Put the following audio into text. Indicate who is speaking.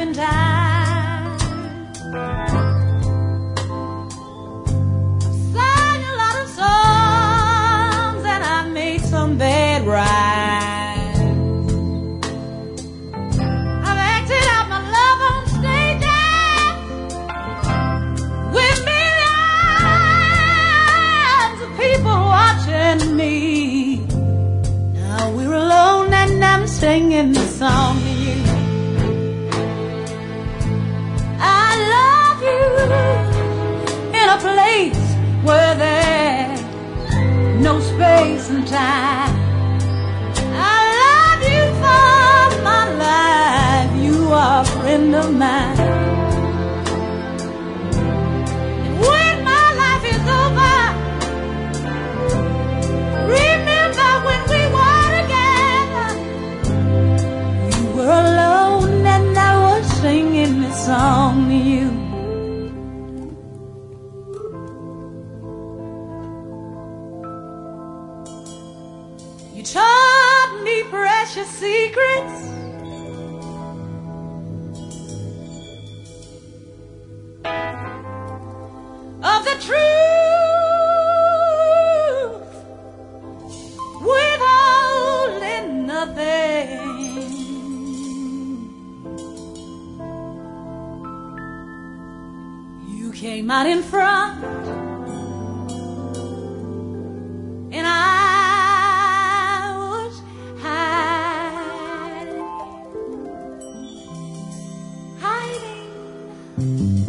Speaker 1: in time. I've sang a lot of songs and I made some bad rhymes. I've acted out my love on stages with millions of people watching me. Now we're alone and I'm singing the song to you. I love you in a place where there's no space and time. I love you for my life. You are a friend of mine. And when my life is over, remember when we were together. You were alone and I was singing this song to you. You taught me precious secrets. Of the truth, withholding nothing. You came out in front, and I was hiding.